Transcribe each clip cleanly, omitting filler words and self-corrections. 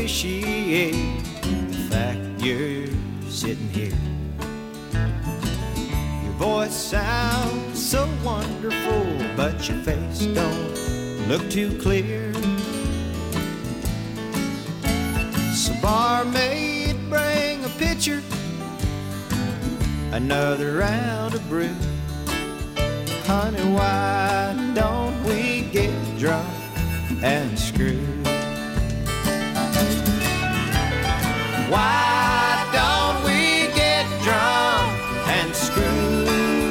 appreciate the fact you're sitting here. Your voice sounds so wonderful, but your face don't look too clear. So barmaid, bring a pitcher, another round of brew. Honey, why don't we get drunk and screw? Why don't we get drunk and screw?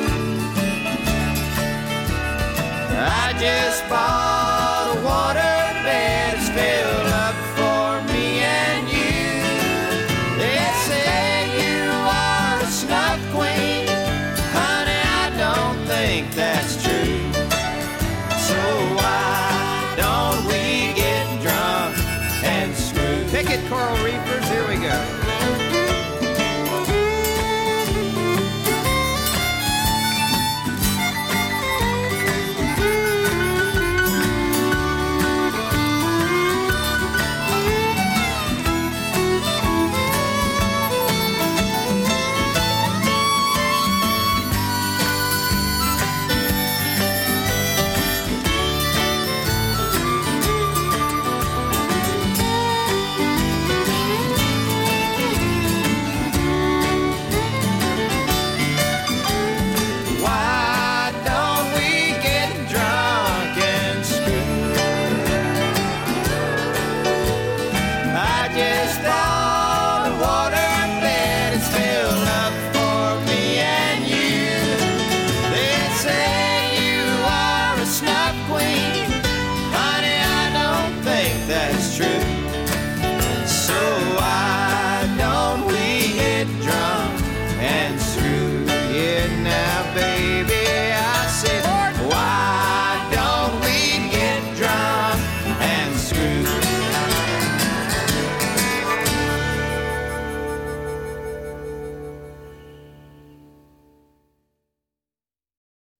I just bought a water bed, it's filled up for me and you. They say you are a snuff queen. Honey, I don't think that's true. So why don't we get drunk and screw? Pick it, Coral